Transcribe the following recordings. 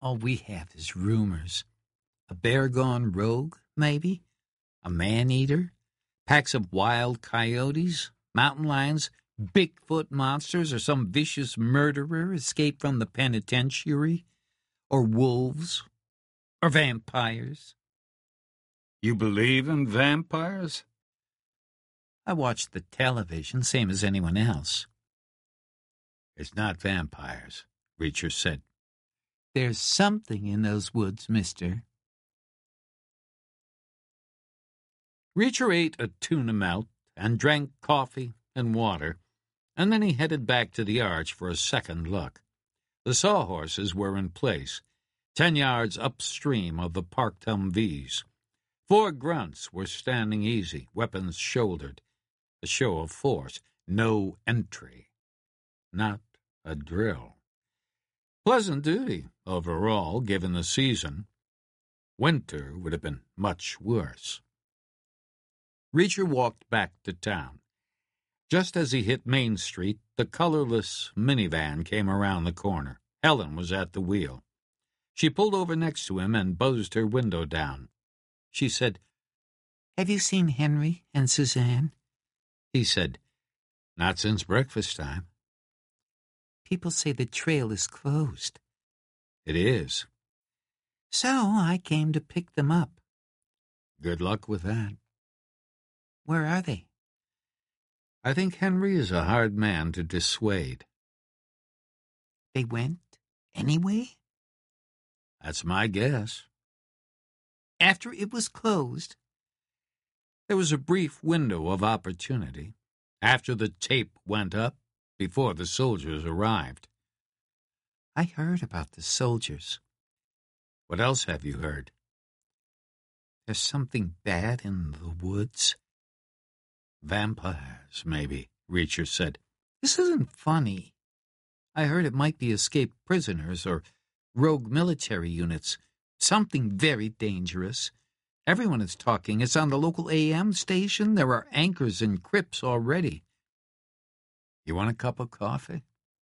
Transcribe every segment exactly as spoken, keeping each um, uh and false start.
All we have is rumors. A bear gone rogue, maybe? A man-eater? Packs of wild coyotes? Mountain lions? Bigfoot monsters? Or some vicious murderer escaped from the penitentiary? Or wolves? Or vampires? You believe in vampires? I watch the television, same as anyone else. It's not vampires, Reacher said. There's something in those woods, mister. Reacher ate a tuna melt and drank coffee and water, and then he headed back to the arch for a second look. The sawhorses were in place, ten yards upstream of the parked Humvees. Four grunts were standing easy, weapons shouldered. A show of force, no entry. Not a drill. Pleasant duty, overall, given the season. Winter would have been much worse. Reacher walked back to town. Just as he hit Main Street, the colorless minivan came around the corner. Helen was at the wheel. She pulled over next to him and buzzed her window down. She said, "Have you seen Henry and Suzanne?" He said, "Not since breakfast time." "People say the trail is closed." "It is." "So I came to pick them up." "Good luck with that." "Where are they?" "I think Henry is a hard man to dissuade." "They went anyway?" "That's my guess." "After it was closed?" There was a brief window of opportunity. After the tape went up, before the soldiers arrived. "I heard about the soldiers." "What else have you heard?" "There's something bad in the woods." "Vampires, maybe," Reacher said. "This isn't funny. I heard it might be escaped prisoners or rogue military units. Something very dangerous. Everyone is talking. It's on the local A M station. There are anchors and crypts already." "You want a cup of coffee?"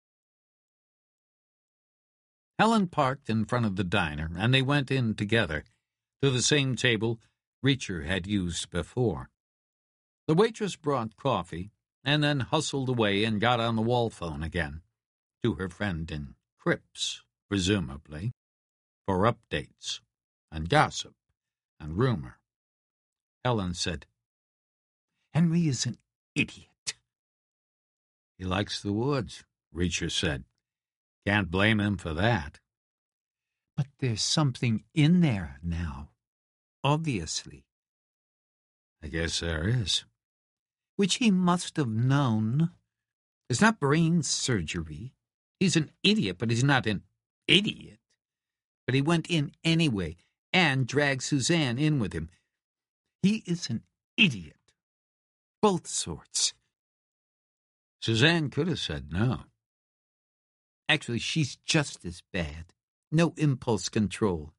Helen parked in front of the diner, and they went in together, to the same table Reacher had used before. The waitress brought coffee, and then hustled away and got on the wall phone again, to her friend in Cripps, presumably, for updates, and gossip, and rumor. Helen said, "Henry is an idiot." "He likes the woods," Reacher said. "Can't blame him for that." "But there's something in there now, obviously." "I guess there is." "Which he must have known. It's not brain surgery. He's an idiot, but he's not an idiot. But he went in anyway, and dragged Suzanne in with him. He is an idiot. Both sorts." "Suzanne could have said no." "Actually, she's just as bad. No impulse control."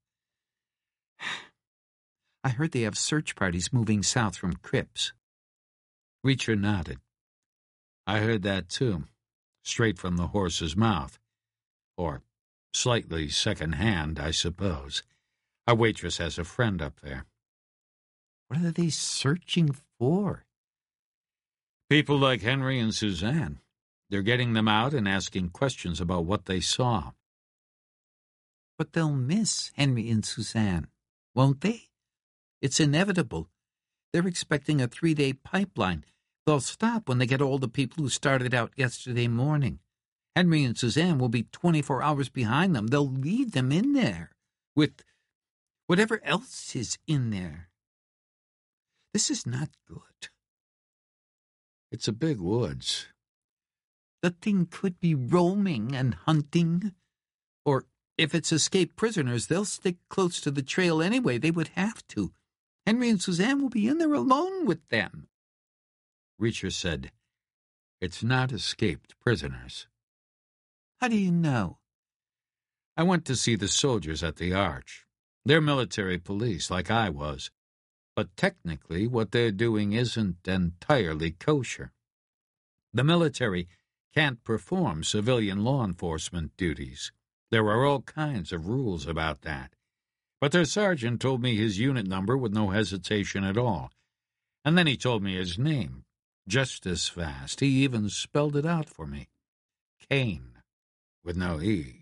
"I heard they have search parties moving south from Cripps." Reacher nodded. "I heard that too, straight from the horse's mouth. Or slightly second-hand, I suppose. Our waitress has a friend up there." "What are they searching for?" "People like Henry and Suzanne. They're getting them out and asking questions about what they saw." "But they'll miss Henry and Suzanne, won't they? It's inevitable. They're expecting a three-day pipeline. They'll stop when they get all the people who started out yesterday morning. Henry and Suzanne will be twenty-four hours behind them. They'll leave them in there, with whatever else is in there. This is not good." "It's a big woods." "The thing could be roaming and hunting. Or if it's escaped prisoners, they'll stick close to the trail anyway. They would have to. Henry and Suzanne will be in there alone with them." Reacher said, "It's not escaped prisoners." "How do you know?" "I went to see the soldiers at the arch. They're military police, like I was. But technically what they're doing isn't entirely kosher. The military can't perform civilian law enforcement duties. There are all kinds of rules about that. But their sergeant told me his unit number with no hesitation at all. And then he told me his name, just as fast. He even spelled it out for me. Kane, with no E.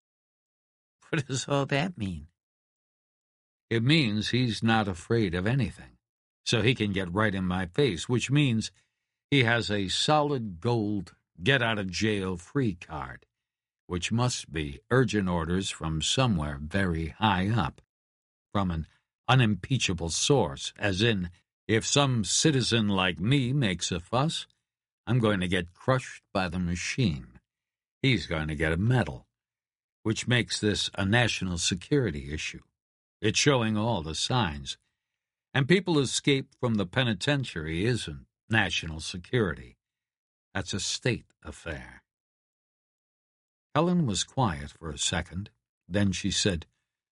What does all that mean? It means he's not afraid of anything, so he can get right in my face, which means he has a solid gold get-out-of-jail-free card, which must be urgent orders from somewhere very high up, from an unimpeachable source, as in, if some citizen like me makes a fuss, I'm going to get crushed by the machine. He's going to get a medal, which makes this a national security issue. It's showing all the signs. And people escape from the penitentiary isn't national security. That's a state affair. Helen was quiet for a second. Then she said,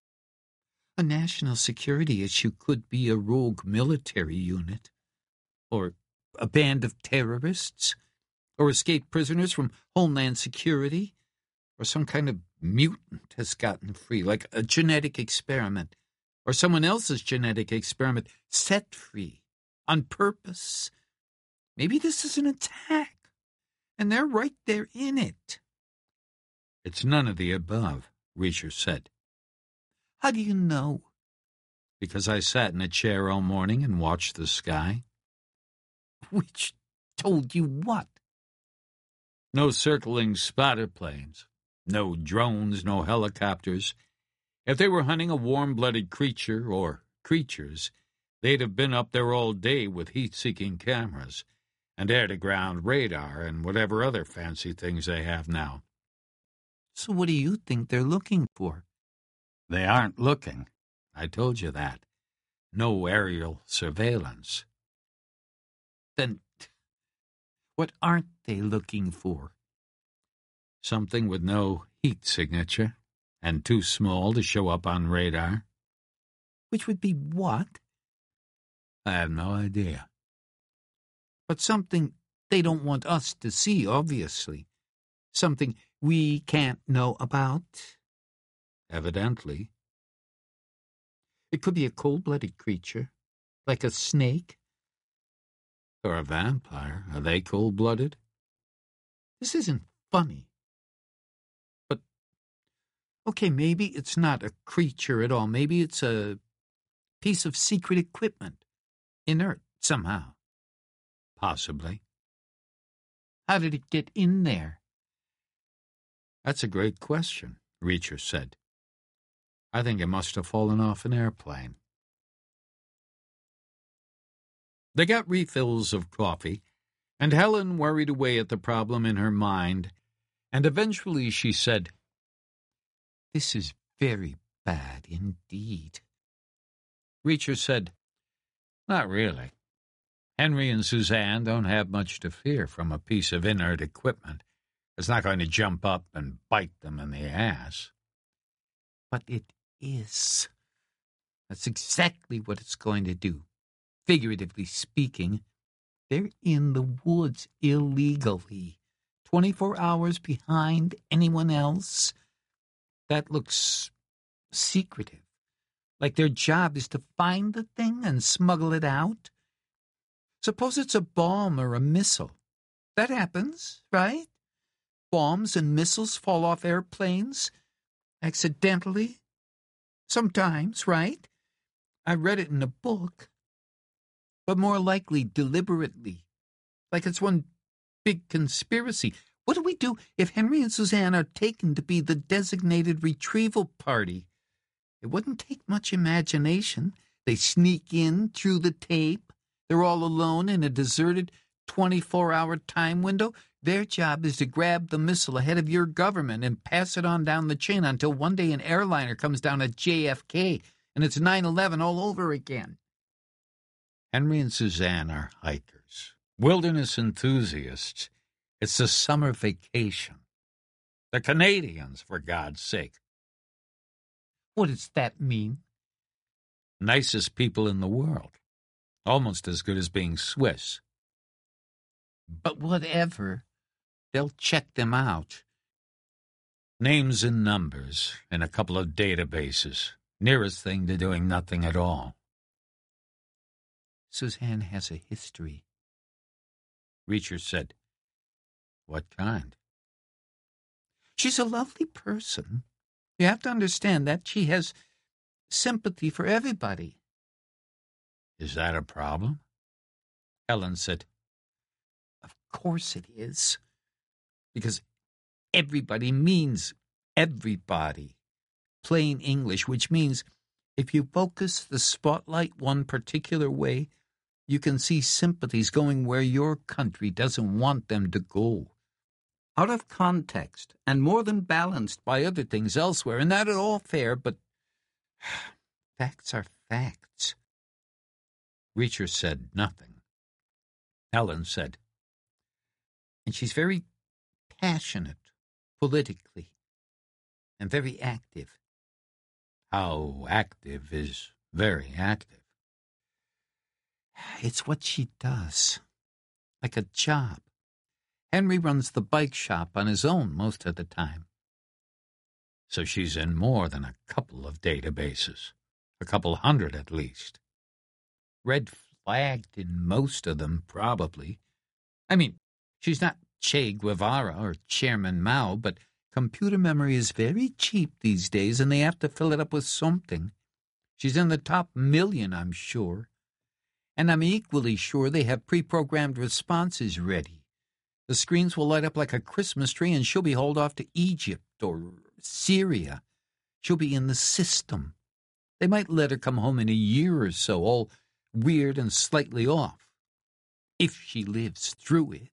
A national security issue could be a rogue military unit, or a band of terrorists, or escaped prisoners from Homeland Security, or some kind of mutant has gotten free, like a genetic experiment, or someone else's genetic experiment set free, on purpose. Maybe this is an attack, and they're right there in it. It's none of the above, Reacher said. How do you know? Because I sat in a chair all morning and watched the sky. Which told you what? No circling spotter planes. No drones, no helicopters. If they were hunting a warm-blooded creature, or creatures, they'd have been up there all day with heat-seeking cameras, and air-to-ground radar, and whatever other fancy things they have now. So what do you think they're looking for? They aren't looking. I told you that. No aerial surveillance. Then what aren't they looking for? Something with no heat signature, and too small to show up on radar. Which would be what? I have no idea. But something they don't want us to see, obviously. Something we can't know about. Evidently. It could be a cold-blooded creature, like a snake. Or a vampire. Are they cold-blooded? This isn't funny. But, okay, maybe it's not a creature at all. Maybe it's a piece of secret equipment, inert somehow. Possibly. How did it get in there? That's a great question, Reacher said. I think it must have fallen off an airplane. They got refills of coffee, and Helen worried away at the problem in her mind, and eventually she said, This is very bad indeed. Reacher said, Not really. Henry and Suzanne don't have much to fear from a piece of inert equipment. It's not going to jump up and bite them in the ass. But it is. That's exactly what it's going to do. Figuratively speaking, they're in the woods illegally, twenty-four hours behind anyone else. That looks secretive, like their job is to find the thing and smuggle it out. Suppose it's a bomb or a missile. That happens, right? Bombs and missiles fall off airplanes accidentally. Sometimes, right? I read it in a book. But more likely deliberately, like it's one big conspiracy. What do we do if Henry and Suzanne are taken to be the designated retrieval party? It wouldn't take much imagination. They sneak in through the tape. They're all alone in a deserted twenty-four hour time window. Their job is to grab the missile ahead of your government and pass it on down the chain until one day an airliner comes down at J F K and it's nine eleven all over again. Henry and Suzanne are hikers, wilderness enthusiasts. It's a summer vacation. They're Canadians, for God's sake. What does that mean? Nicest people in the world. Almost as good as being Swiss. But whatever. They'll check them out. Names and numbers in a couple of databases. Nearest thing to doing nothing at all. Suzanne has a history, Reacher said. What kind? She's a lovely person. You have to understand that she has sympathy for everybody. Is that a problem? Helen said. Of course it is. Because everybody means everybody. Plain English, which means if you focus the spotlight one particular way, you can see sympathies going where your country doesn't want them to go. Out of context, and more than balanced by other things elsewhere, and not at all fair, but facts are facts. Reacher said nothing. Helen said, and she's very passionate, politically, and very active. How active is very active? It's what she does, like a job. Henry runs the bike shop on his own most of the time. So she's in more than a couple of databases, a couple hundred at least. Red flagged in most of them, probably. I mean, she's not Che Guevara or Chairman Mao, but computer memory is very cheap these days, and they have to fill it up with something. She's in the top million, I'm sure. And I'm equally sure they have pre-programmed responses ready. The screens will light up like a Christmas tree, and she'll be hauled off to Egypt or Syria. She'll be in the system. They might let her come home in a year or so, all weird and slightly off, if she lives through it.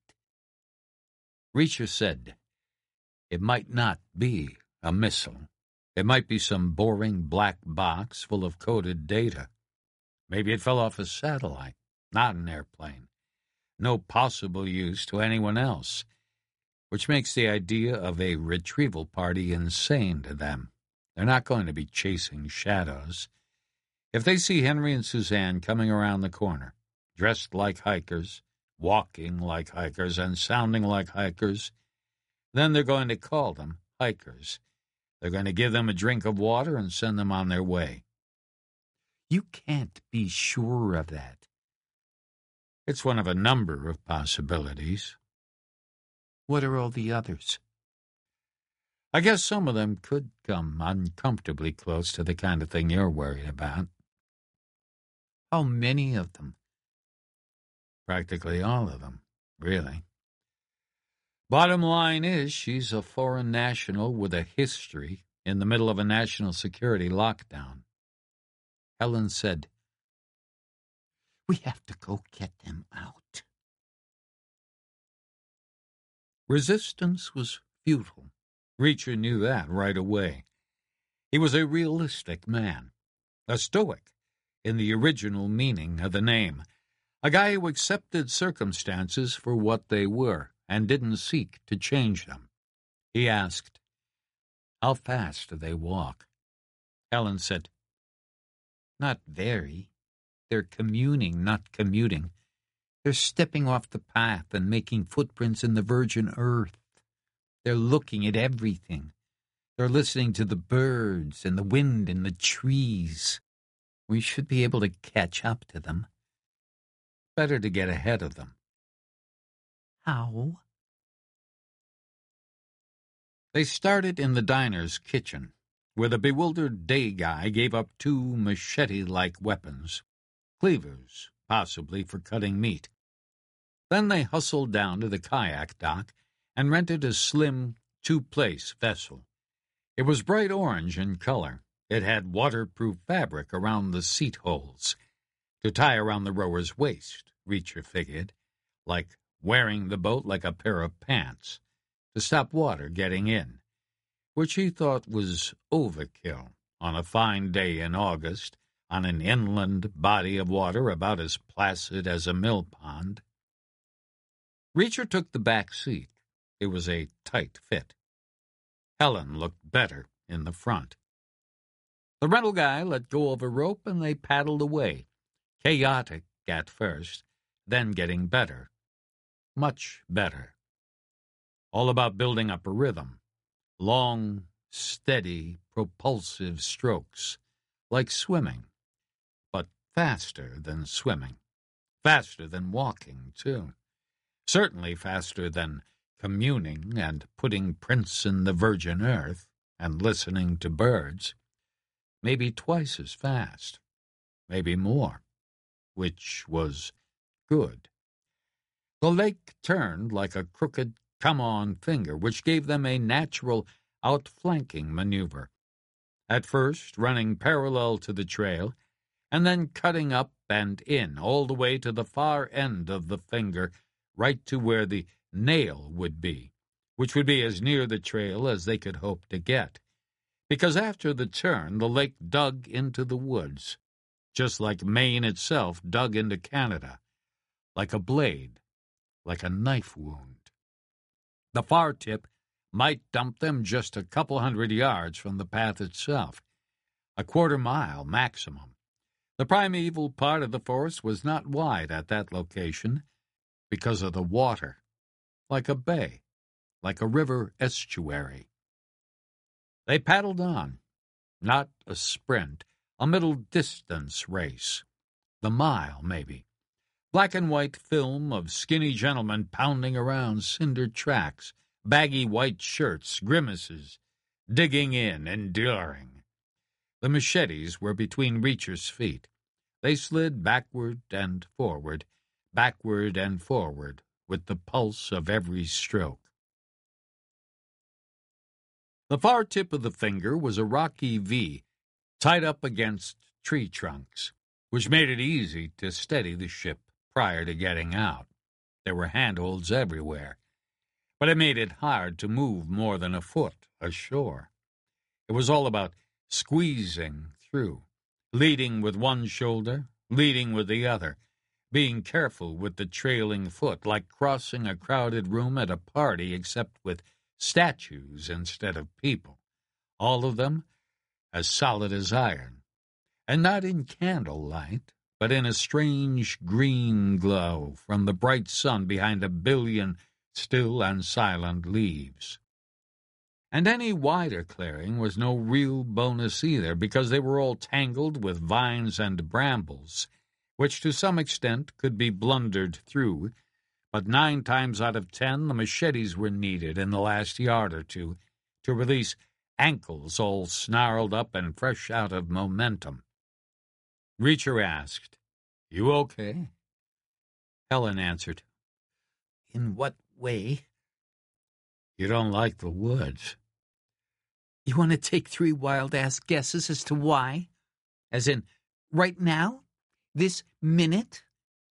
Reacher said, it might not be a missile. It might be some boring black box full of coded data. Maybe it fell off a satellite, not an airplane. No possible use to anyone else, which makes the idea of a retrieval party insane to them. They're not going to be chasing shadows. If they see Henry and Suzanne coming around the corner, dressed like hikers, walking like hikers, and sounding like hikers, then they're going to call them hikers. They're going to give them a drink of water and send them on their way. You can't be sure of that. It's one of a number of possibilities. What are all the others? I guess some of them could come uncomfortably close to the kind of thing you're worried about. How many of them? Practically all of them, really. Bottom line is, she's a foreign national with a history in the middle of a national security lockdown. Helen said, we have to go get them out. Resistance was futile. Reacher knew that right away. He was a realistic man, a stoic in the original meaning of the name, a guy who accepted circumstances for what they were and didn't seek to change them. He asked, how fast do they walk? Helen said, not very. They're communing, not commuting. They're stepping off the path and making footprints in the virgin earth. They're looking at everything. They're listening to the birds and the wind and the trees. We should be able to catch up to them. Better to get ahead of them. How? They started in the diner's kitchen, where the bewildered day guy gave up two machete-like weapons. Cleavers, possibly for cutting meat. Then they hustled down to the kayak dock and rented a slim, two-place vessel. It was bright orange in color. It had waterproof fabric around the seat holes, to tie around the rower's waist, Reacher figured, like wearing the boat like a pair of pants, to stop water getting in, which he thought was overkill on a fine day in August, on an inland body of water about as placid as a mill pond. Reacher took the back seat. It was a tight fit. Helen looked better in the front. The rental guy let go of a rope and they paddled away, chaotic at first, then getting better. Much better. All about building up a rhythm, long, steady, propulsive strokes, like swimming, but faster than swimming, faster than walking, too. Certainly faster than communing and putting prints in the virgin earth and listening to birds. Maybe twice as fast, maybe more, which was good. The lake turned like a crooked come-on finger, which gave them a natural outflanking maneuver, at first running parallel to the trail, and then cutting up and in all the way to the far end of the finger, right to where the nail would be, which would be as near the trail as they could hope to get, because after the turn the lake dug into the woods, just like Maine itself dug into Canada, like a blade, like a knife wound. The far tip might dump them just a couple hundred yards from the path itself, a quarter mile maximum. The primeval part of the forest was not wide at that location because of the water, like a bay, like a river estuary. They paddled on, not a sprint, a middle-distance race, the mile, maybe. Black and white film of skinny gentlemen pounding around cinder tracks, baggy white shirts, grimaces, digging in, enduring. The machetes were between Reacher's feet. They slid backward and forward, backward and forward, with the pulse of every stroke. The far tip of the finger was a rocky V, tied up against tree trunks, which made it easy to steady the ship prior to getting out. There were handholds everywhere, but it made it hard to move more than a foot ashore. It was all about squeezing through, leading with one shoulder, leading with the other, being careful with the trailing foot, like crossing a crowded room at a party except with statues instead of people, all of them as solid as iron, and not in candlelight, but in a strange green glow from the bright sun behind a billion still and silent leaves. And any wider clearing was no real bonus either, because they were all tangled with vines and brambles, which to some extent could be blundered through, but nine times out of ten the machetes were needed in the last yard or two to release ankles all snarled up and fresh out of momentum. Reacher asked, "You okay?" Helen answered, "In what way?" "You don't like the woods." "You want to take three wild-ass guesses as to why? As in, right now? This minute?"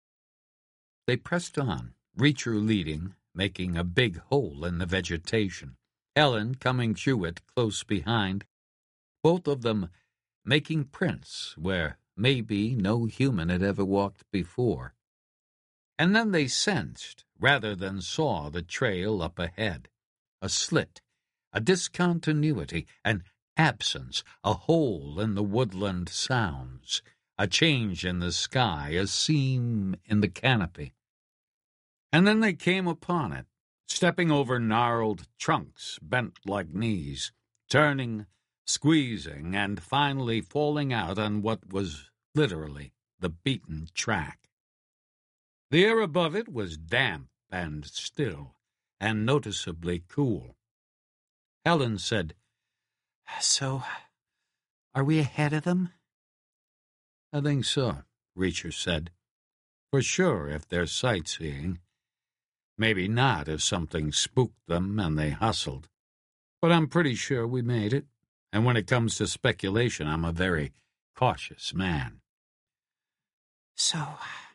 They pressed on, Reacher leading, making a big hole in the vegetation, Helen coming through it close behind, both of them making prints where maybe no human had ever walked before. And then they sensed, rather than saw, the trail up ahead, a slit, a discontinuity, an absence, a hole in the woodland sounds, a change in the sky, a seam in the canopy. And then they came upon it, stepping over gnarled trunks bent like knees, turning, squeezing, and finally falling out on what was literally the beaten track. The air above it was damp and still, and noticeably cool. Helen said, "So, are we ahead of them?" "I think so," Reacher said. "For sure, if they're sightseeing. Maybe not if something spooked them and they hustled. But I'm pretty sure we made it, and when it comes to speculation, I'm a very cautious man." "So,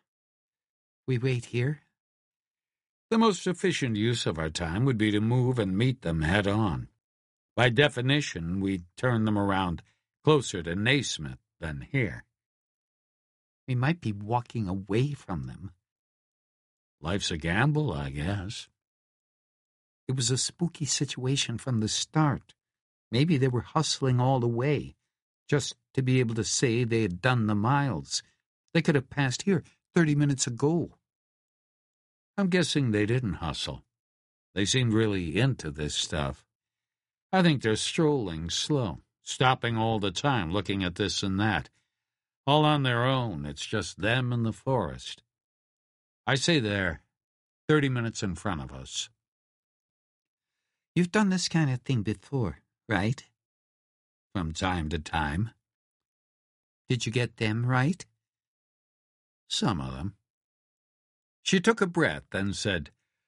we wait here?" "The most efficient use of our time would be to move and meet them head-on. By definition, we'd turn them around closer to Naismith than here." "We might be walking away from them." "Life's a gamble, I guess." "It was a spooky situation from the start. Maybe they were hustling all the way, just to be able to say they had done the miles. They could have passed here thirty minutes ago." "I'm guessing they didn't hustle. They seemed really into this stuff. I think they're strolling slow, stopping all the time, looking at this and that. All on their own, it's just them and the forest. I say they're thirty minutes in front of us. You've done this kind of thing before, right? From time to time. Did you get them right? Some of them. She took a breath and said,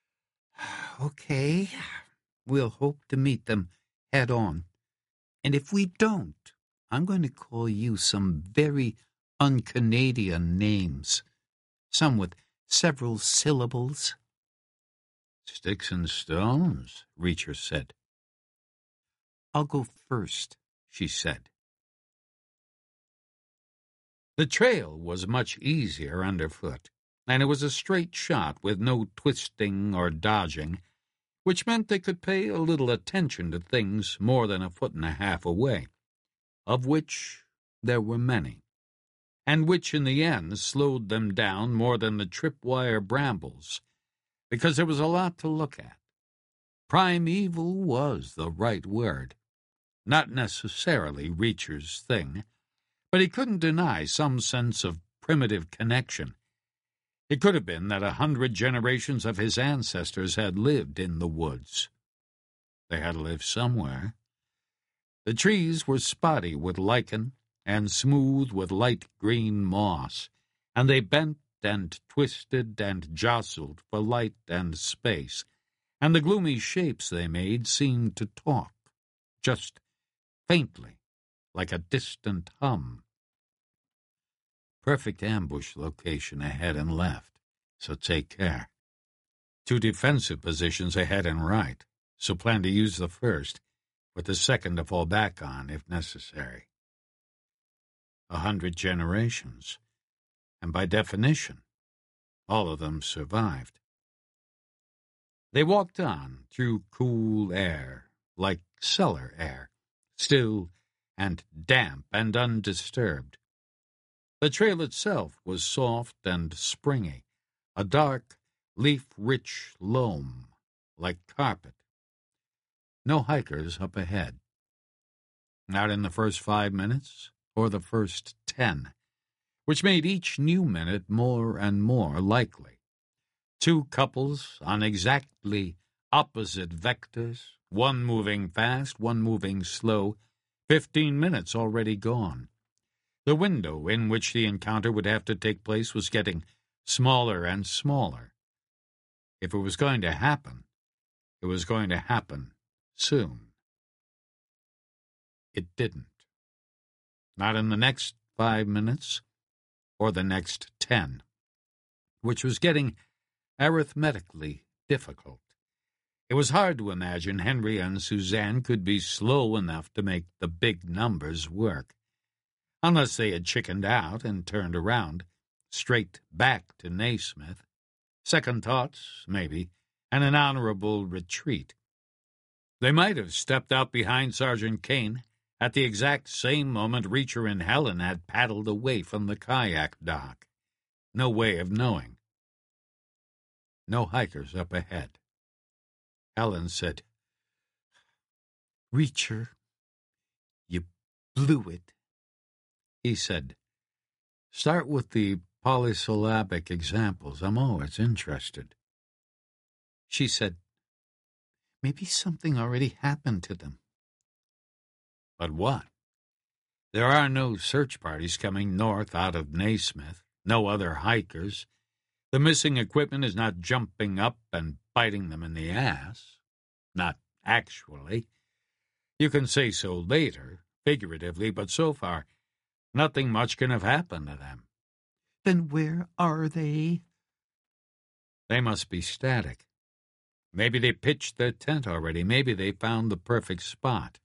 Okay, we'll hope to meet them head on. And if we don't, I'm going to call you some very un-Canadian names, some with several syllables. Sticks and stones, Reacher said. I'll go first, she said. The trail was much easier underfoot, and it was a straight shot with no twisting or dodging, which meant they could pay a little attention to things more than a foot and a half away, of which there were many, and which in the end slowed them down more than the tripwire brambles, because there was a lot to look at. Primeval was the right word. Not necessarily Reacher's thing, but he couldn't deny some sense of primitive connection. It could have been that a hundred generations of his ancestors had lived in the woods. They had to live somewhere. The trees were spotty with lichen and smooth with light green moss, and they bent and twisted and jostled for light and space, and the gloomy shapes they made seemed to talk, just faintly, like a distant hum. Perfect ambush location ahead and left, so take care. Two defensive positions ahead and right, so plan to use the first, with the second to fall back on if necessary. A hundred generations, and by definition, all of them survived. They walked on through cool air, like cellar air, still and damp and undisturbed. The trail itself was soft and springy, a dark, leaf-rich loam, like carpet. No hikers up ahead. Not in the first five minutes or the first ten, which made each new minute more and more likely. Two couples on exactly opposite vectors, one moving fast, one moving slow, fifteen minutes already gone. The window in which the encounter would have to take place was getting smaller and smaller. If it was going to happen, it was going to happen soon. It didn't. Not in the next five minutes or the next ten, which was getting arithmetically difficult. It was hard to imagine Henry and Suzanne could be slow enough to make the big numbers work, unless they had chickened out and turned around, straight back to Naismith. Second thoughts, maybe, and an honorable retreat. They might have stepped out behind Sergeant Kane at the exact same moment Reacher and Helen had paddled away from the kayak dock. No way of knowing. No hikers up ahead. Helen said, Reacher, you blew it. He said, Start with the polysyllabic examples. I'm always interested. She said, Maybe something already happened to them. But what? There are no search parties coming north out of Naismith, no other hikers. The missing equipment is not jumping up and biting them in the ass. Not actually. You can say so later, figuratively, but so far, nothing much can have happened to them. Then where are they? They must be static. Maybe they pitched their tent already. Maybe they found the perfect spot.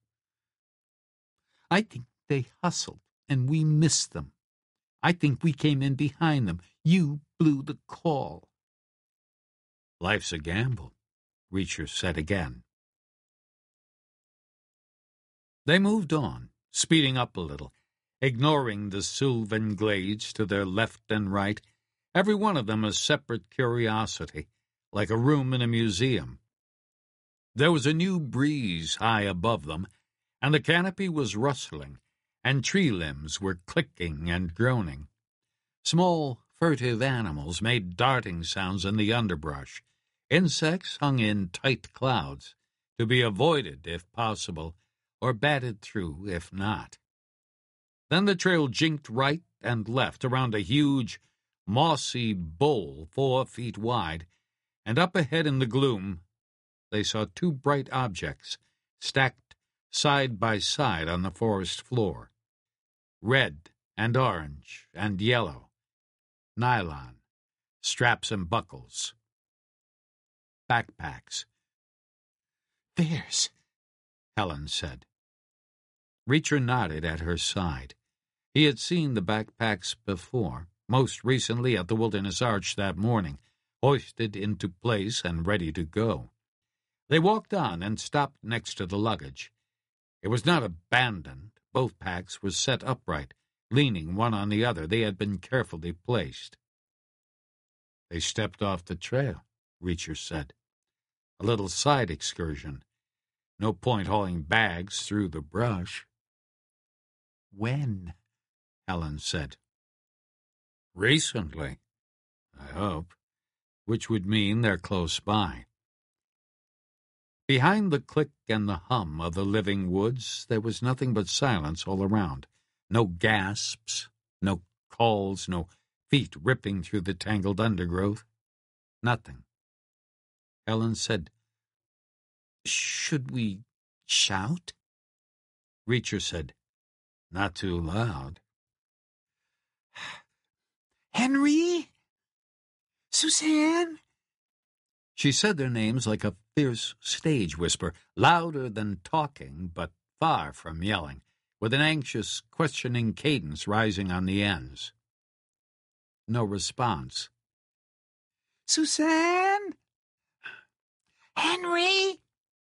I think they hustled, and we missed them. I think we came in behind them. You blew the call. Life's a gamble, Reacher said again. They moved on, speeding up a little, ignoring the sylvan glades to their left and right, every one of them a separate curiosity, like a room in a museum. There was a new breeze high above them, and the canopy was rustling, and tree limbs were clicking and groaning. Small, furtive animals made darting sounds in the underbrush. Insects hung in tight clouds, to be avoided if possible, or batted through if not. Then the trail jinked right and left around a huge, mossy bowl four feet wide, and up ahead in the gloom they saw two bright objects stacked side by side on the forest floor. Red and orange and yellow. Nylon. Straps and buckles. Backpacks. "Theirs," Helen said. Reacher nodded at her side. He had seen the backpacks before, most recently at the Wilderness Arch that morning, hoisted into place and ready to go. They walked on and stopped next to the luggage. It was not abandoned. Both packs were set upright, leaning one on the other. They had been carefully placed. They stepped off the trail, Reacher said. A little side excursion. No point hauling bags through the brush. "When?" Helen said. "Recently, I hope," which would mean they're close by. Behind the click and the hum of the living woods, there was nothing but silence all around. No gasps, no calls, no feet ripping through the tangled undergrowth. Nothing. Helen said, "Should we shout?" Reacher said, "Not too loud." "Henry? Suzanne?" She said their names like a fierce stage whisper, louder than talking, but far from yelling, with an anxious, questioning cadence rising on the ends. No response. "Suzanne? Henry?"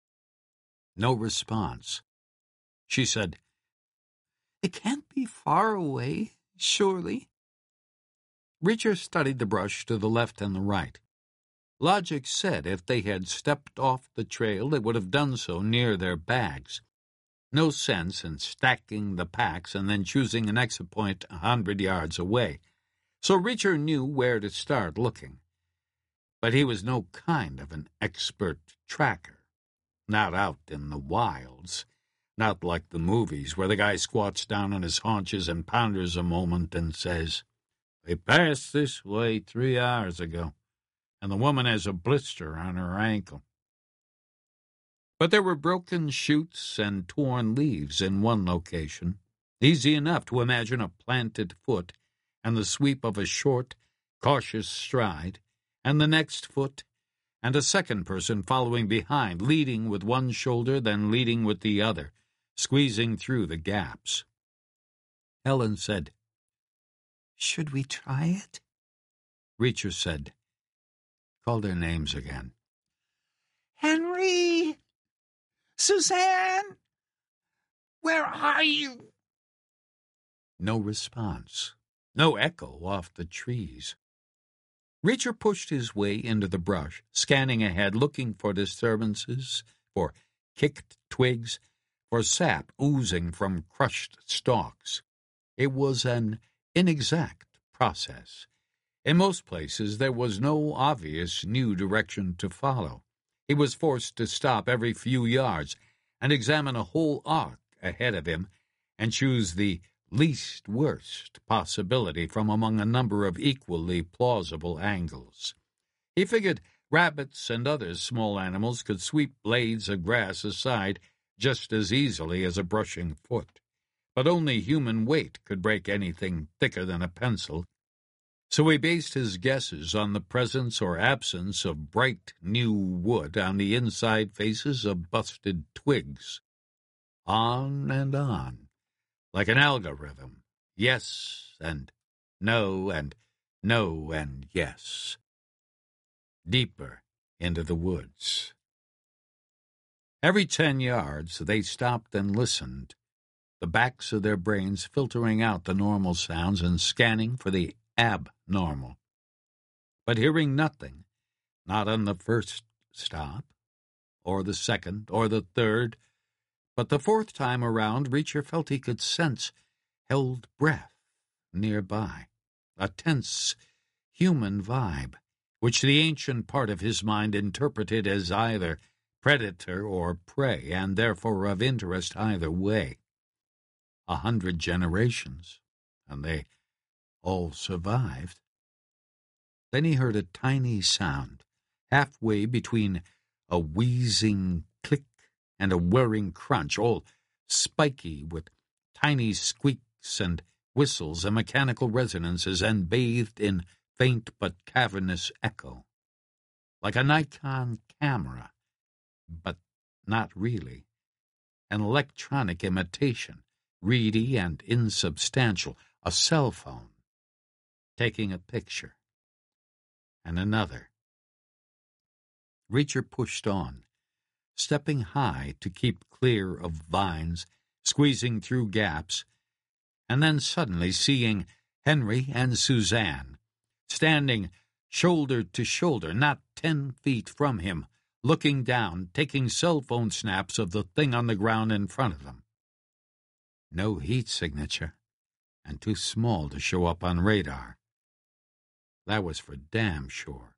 No response. She said, "It can't be far away, surely." Reacher studied the brush to the left and the right. Logic said if they had stepped off the trail, they would have done so near their bags. No sense in stacking the packs and then choosing an exit point a hundred yards away. So Reacher knew where to start looking. But he was no kind of an expert tracker. Not out in the wilds. Not like the movies where the guy squats down on his haunches and ponders a moment and says, "They passed this way three hours ago, and the woman has a blister on her ankle." But there were broken shoots and torn leaves in one location, easy enough to imagine a planted foot and the sweep of a short, cautious stride, and the next foot, and a second person following behind, leading with one shoulder, then leading with the other, squeezing through the gaps. Helen said, "Should we try it?" Reacher said, called their names again. "Henry! Suzanne! Where are you?" No response. No echo off the trees. Reacher pushed his way into the brush, scanning ahead, looking for disturbances, for kicked twigs, for sap oozing from crushed stalks. It was an inexact process. In most places, there was no obvious new direction to follow. He was forced to stop every few yards and examine a whole arc ahead of him and choose the least worst possibility from among a number of equally plausible angles. He figured rabbits and other small animals could sweep blades of grass aside just as easily as a brushing foot, but only human weight could break anything thicker than a pencil. So he based his guesses on the presence or absence of bright new wood on the inside faces of busted twigs. On and on, like an algorithm, yes and no and no and yes. Deeper into the woods. Every ten yards they stopped and listened, the backs of their brains filtering out the normal sounds and scanning for the abnormal. But hearing nothing, not on the first stop, or the second, or the third, but the fourth time around, Reacher felt he could sense held breath nearby, a tense human vibe, which the ancient part of his mind interpreted as either predator or prey, and therefore of interest either way. A hundred generations, and they all survived. Then he heard a tiny sound, halfway between a wheezing click and a whirring crunch, all spiky with tiny squeaks and whistles and mechanical resonances, and bathed in faint but cavernous echo, like a Nikon camera, but not really, an electronic imitation, reedy and insubstantial, a cell phone, taking a picture, and another. Reacher pushed on, stepping high to keep clear of vines, squeezing through gaps, and then suddenly seeing Henry and Suzanne, standing shoulder to shoulder, not ten feet from him, looking down, taking cell phone snaps of the thing on the ground in front of them. No heat signature, and too small to show up on radar. That was for damn sure.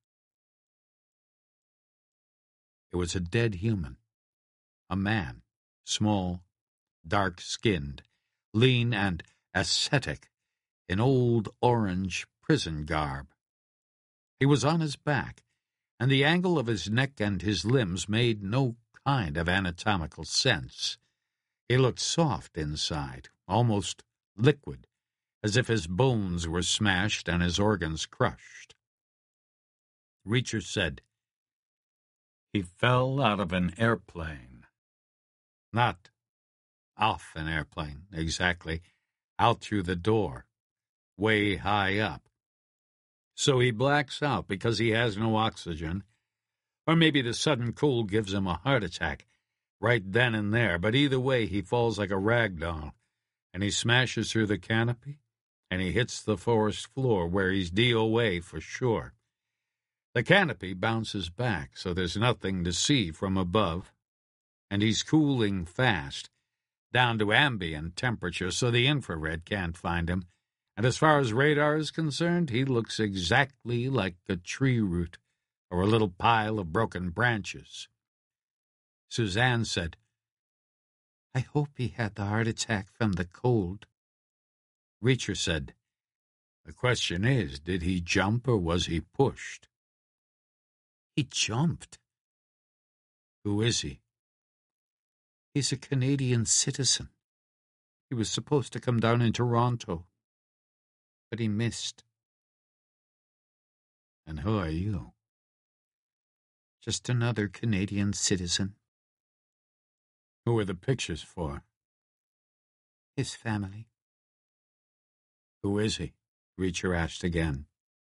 It was a dead human, a man, small, dark-skinned, lean and ascetic, in old orange prison garb. He was on his back, and the angle of his neck and his limbs made no kind of anatomical sense. He looked soft inside, almost liquid, as if his bones were smashed and his organs crushed. Reacher said, "He fell out of an airplane." Not off an airplane, exactly, out through the door, way high up. So he blacks out because he has no oxygen, or maybe the sudden cold gives him a heart attack right then and there, but either way he falls like a rag doll, and he smashes through the canopy, and he hits the forest floor where he's D O A for sure. The canopy bounces back, so there's nothing to see from above, and he's cooling fast, down to ambient temperature, so the infrared can't find him, and as far as radar is concerned, he looks exactly like a tree root or a little pile of broken branches. Suzanne said, "I hope he had the heart attack from the cold." Reacher said, "The question is, did he jump or was he pushed?" "He jumped." "Who is he?" "He's a Canadian citizen. He was supposed to come down in Toronto, but he missed." "And who are you?" "Just another Canadian citizen." "Who are the pictures for?" "His family." "Who is he?" Reacher asked again.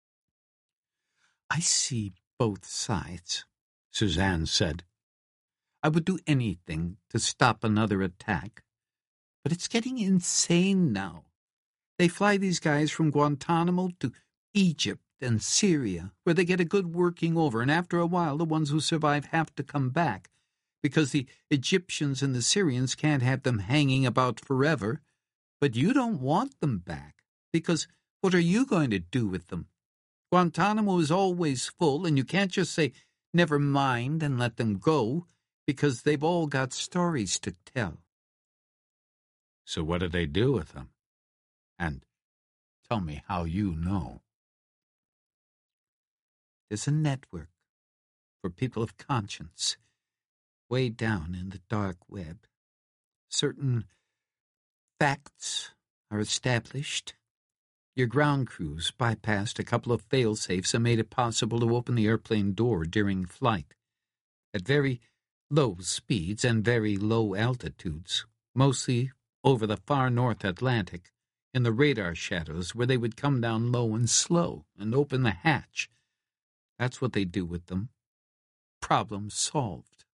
"I see both sides," Suzanne said. "I would do anything to stop another attack, but it's getting insane now. They fly these guys from Guantanamo to Egypt and Syria, where they get a good working over, and after a while the ones who survive have to come back, because the Egyptians and the Syrians can't have them hanging about forever. But you don't want them back, because what are you going to do with them? Guantanamo is always full, and you can't just say, 'Never mind,' and let them go, because they've all got stories to tell." "So what do they do with them? And tell me how you know." "There's a network for people of conscience, way down in the dark web. Certain facts are established. Your ground crews bypassed a couple of fail-safes and made it possible to open the airplane door during flight, at very low speeds and very low altitudes, mostly over the far North Atlantic, in the radar shadows where they would come down low and slow and open the hatch. That's what they do with them. Problem solved."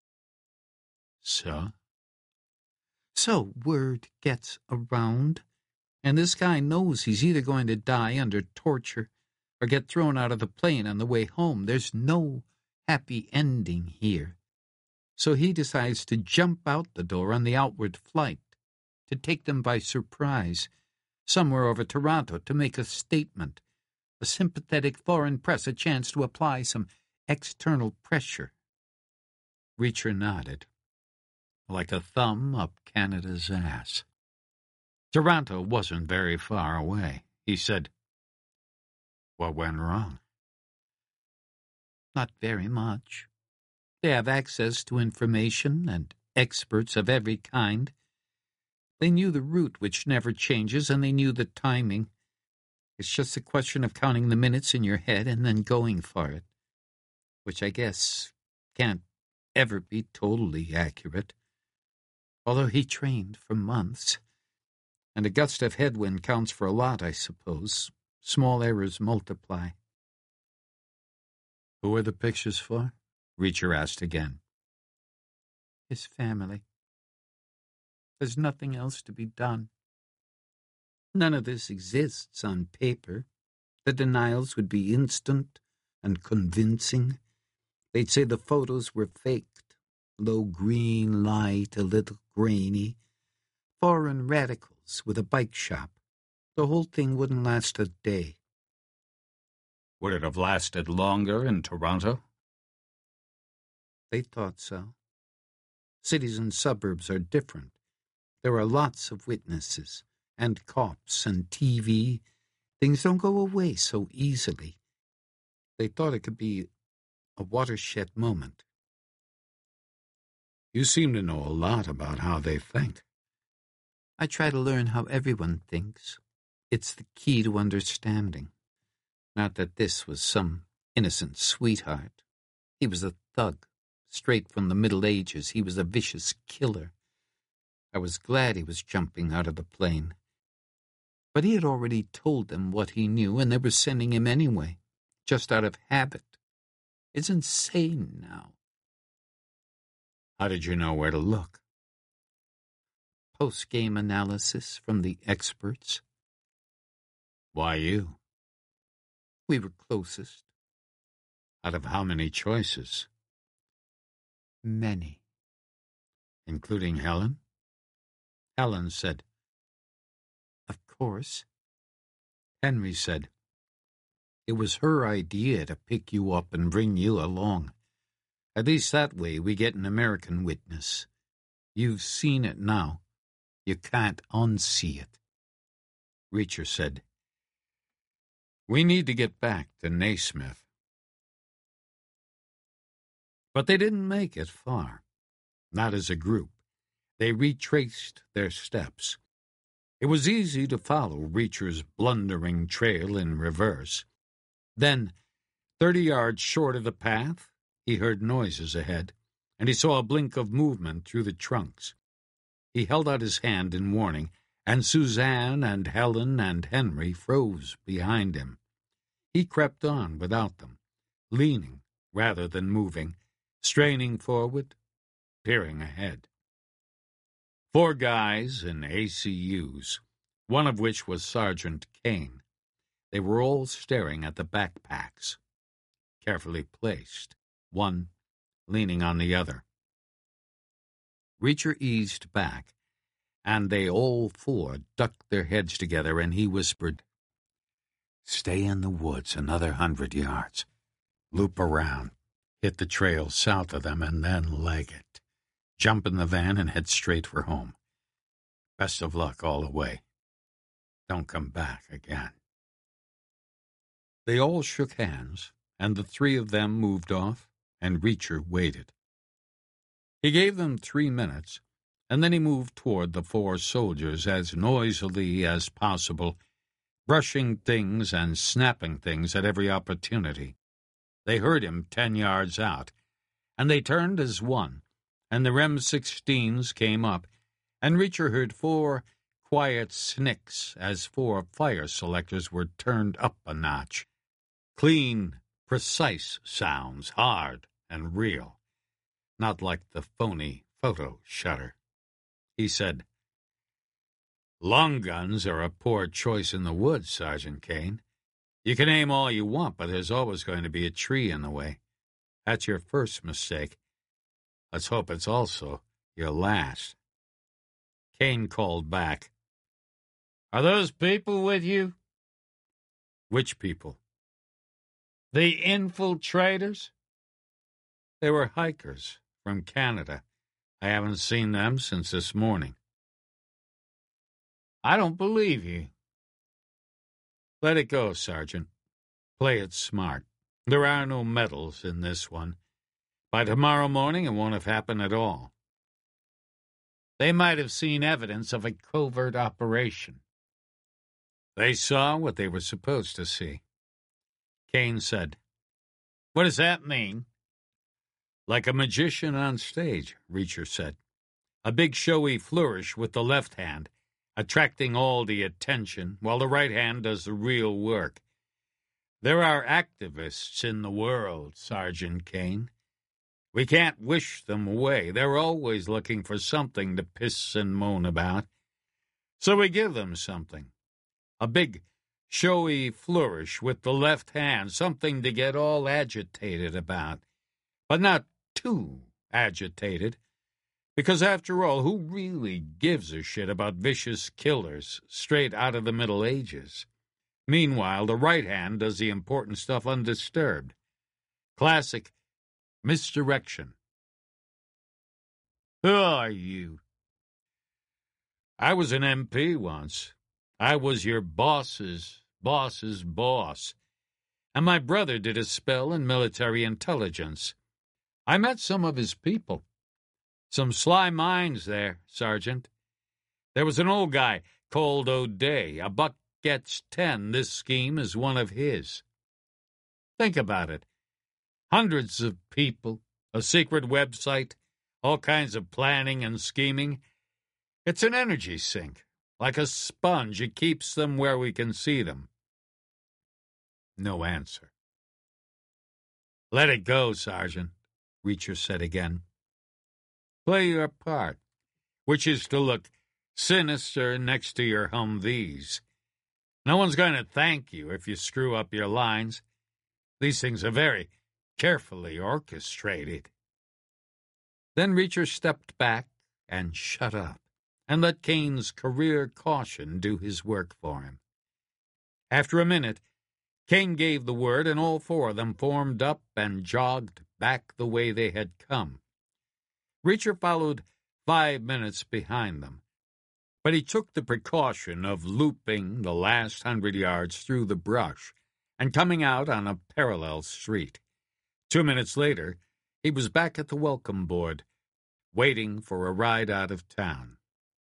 "So?" "So word gets around, and this guy knows he's either going to die under torture or get thrown out of the plane on the way home. There's no happy ending here. So he decides to jump out the door on the outward flight, to take them by surprise, somewhere over Toronto, to make a statement, a sympathetic foreign press, a chance to apply some external pressure. Reacher nodded, like a thumb up Canada's ass. Toronto wasn't very far away. He said, "What went wrong?" "Not very much. They have access to information and experts of every kind. They knew the route which never changes, and they knew the timing. It's just a question of counting the minutes in your head and then going for it, which I guess can't ever be totally accurate. Although he trained for months, and a gust of headwind counts for a lot, I suppose. Small errors multiply." "Who are the pictures for?" Reacher asked again. "His family. There's nothing else to be done. None of this exists on paper. The denials would be instant and convincing. They'd say the photos were faked, low green light, a little grainy, foreign radicals with a bike shop. The whole thing wouldn't last a day." "Would it have lasted longer in Toronto?" "They thought so. Cities and suburbs are different. There are lots of witnesses, and cops, and T V. Things don't go away so easily. They thought it could be a watershed moment." "You seem to know a lot about how they think." "I try to learn how everyone thinks. It's the key to understanding. Not that this was some innocent sweetheart. He was a thug, straight from the Middle Ages. He was a vicious killer. I was glad he was jumping out of the plane. But he had already told them what he knew, and they were sending him anyway, just out of habit. It's insane now." "How did you know where to look?" "Post-game analysis from the experts." "Why you?" "We were closest." "Out of how many choices?" "Many." "Including Helen?" Helen said, "Of course." Henry said, "It was her idea to pick you up and bring you along. At least that way we get an American witness. You've seen it now. You can't unsee it." Reacher said, "We need to get back to Naismith." But they didn't make it far. Not as a group. They retraced their steps. It was easy to follow Reacher's blundering trail in reverse. Then, thirty yards short of the path, he heard noises ahead, and he saw a blink of movement through the trunks. He held out his hand in warning, and Suzanne and Helen and Henry froze behind him. He crept on without them, leaning rather than moving, straining forward, peering ahead. Four guys in A C Us, one of which was Sergeant Kane. They were all staring at the backpacks, carefully placed, one leaning on the other. Reacher eased back, and they all four ducked their heads together, and he whispered, "Stay in the woods another hundred yards. Loop around, hit the trail south of them, and then leg it. Jump in the van and head straight for home. Best of luck all the way. Don't come back again." They all shook hands, and the three of them moved off, and Reacher waited. He gave them three minutes, and then he moved toward the four soldiers as noisily as possible, brushing things and snapping things at every opportunity. They heard him ten yards out, and they turned as one, and the R E M sixteens came up, and Reacher heard four quiet snicks as four fire selectors were turned up a notch. Clean, precise sounds, hard and real, not like the phony photo shutter. He said, "Long guns are a poor choice in the woods, Sergeant Kane. You can aim all you want, but there's always going to be a tree in the way. That's your first mistake. Let's hope it's also your last. Kane called back. Are those people with you? Which people? The infiltrators? They were hikers from Canada. I haven't seen them since this morning. I don't believe you. Let it go, Sergeant. Play it smart. There are no medals in this one. By tomorrow morning, it won't have happened at all. They might have seen evidence of a covert operation. They saw what they were supposed to see. Kane said, What does that mean? Like a magician on stage, Reacher said. A big showy flourish with the left hand, attracting all the attention, while the right hand does the real work. There are activists in the world, Sergeant Kane. We can't wish them away. They're always looking for something to piss and moan about. So we give them something. A big, showy flourish with the left hand, something to get all agitated about. But not too agitated. Because after all, who really gives a shit about vicious killers straight out of the Middle Ages? Meanwhile, the right hand does the important stuff undisturbed. Classic misdirection. Who are you? I was an M P once. I was your boss's boss's boss. And my brother did a spell in military intelligence. I met some of his people. Some sly minds there, Sergeant. There was an old guy called O'Day. A buck gets ten. This scheme is one of his. Think about it. Hundreds of people, a secret website, all kinds of planning and scheming. It's an energy sink. Like a sponge, it keeps them where we can see them. No answer. Let it go, Sergeant, Reacher said again. Play your part, which is to look sinister next to your Humvees. No one's going to thank you if you screw up your lines. These things are very carefully orchestrated. Then Reacher stepped back and shut up, and let Kane's career caution do his work for him. After a minute, Kane gave the word, and all four of them formed up and jogged back the way they had come. Reacher followed five minutes behind them, but he took the precaution of looping the last hundred yards through the brush and coming out on a parallel street. Two minutes later, he was back at the welcome board, waiting for a ride out of town.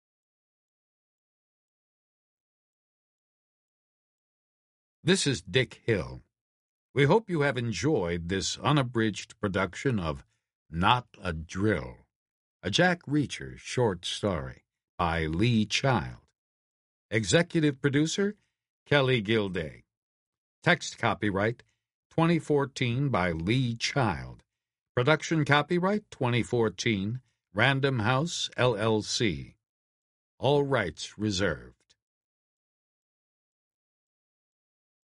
This is Dick Hill. We hope you have enjoyed this unabridged production of Not a Drill, a Jack Reacher short story by Lee Child. Executive producer, Kelly Gilday. Text copyright twenty fourteen by Lee Child. Production copyright twenty fourteen, Random House, L L C. All rights reserved.